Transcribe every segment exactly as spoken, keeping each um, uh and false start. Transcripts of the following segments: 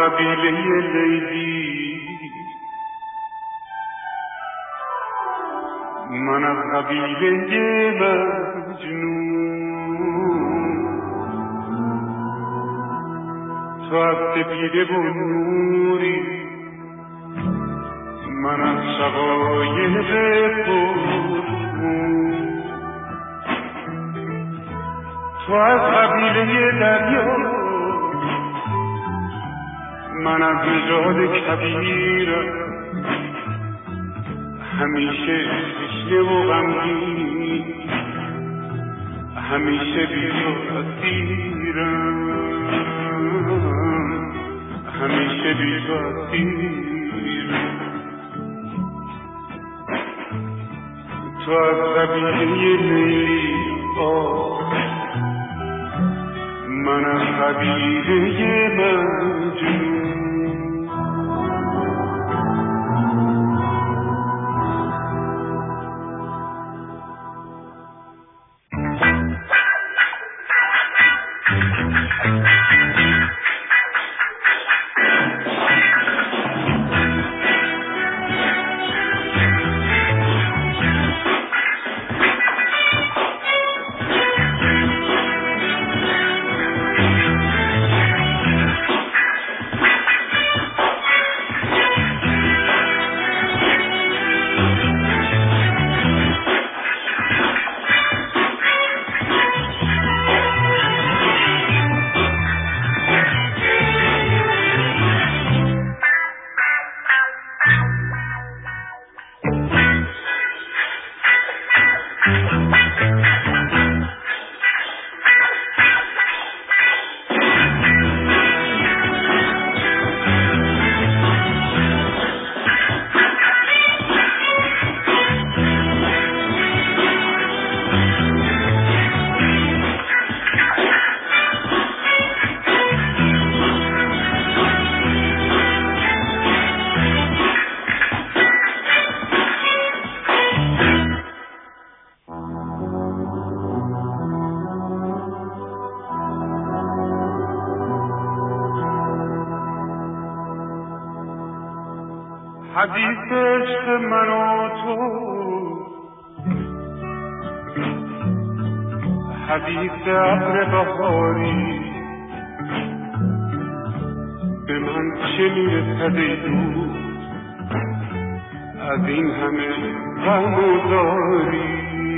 قبیله لیلی، من از قبیله مجنون، تو از سپیده و نوری، من از شقایق پرخون، تو از قبیله دریا، من از نژاد کبیرم، همیشه تشنه و غمگین، همیشه بی‌جا اسیرم، همیشه بی‌جا اسیرم. تو از قبیله لیلی، من از قبیله مجنون. حدیث عشق من و تو، حدیث ابر بهاری، به من چه میرسد ای دوست از این همه غم و زاری،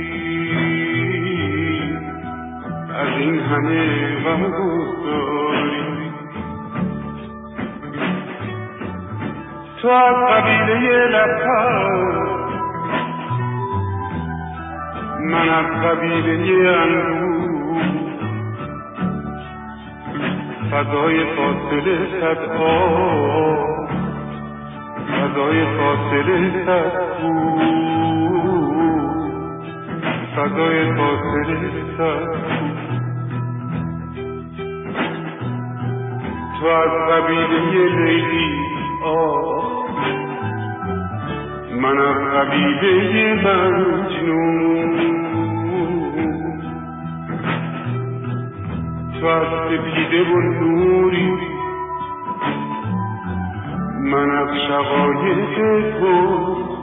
از این همه غم و زاری. تو از قبیله لب‌ها، من از قبیله اندوه، فضای فاصله صد آب، فضای فاصله صد کوه، فضای فاصله صد کوه. تو از قبیله لیلی، من از قبیله مجنون، تو از سپیده و نوری، من از شقایق تو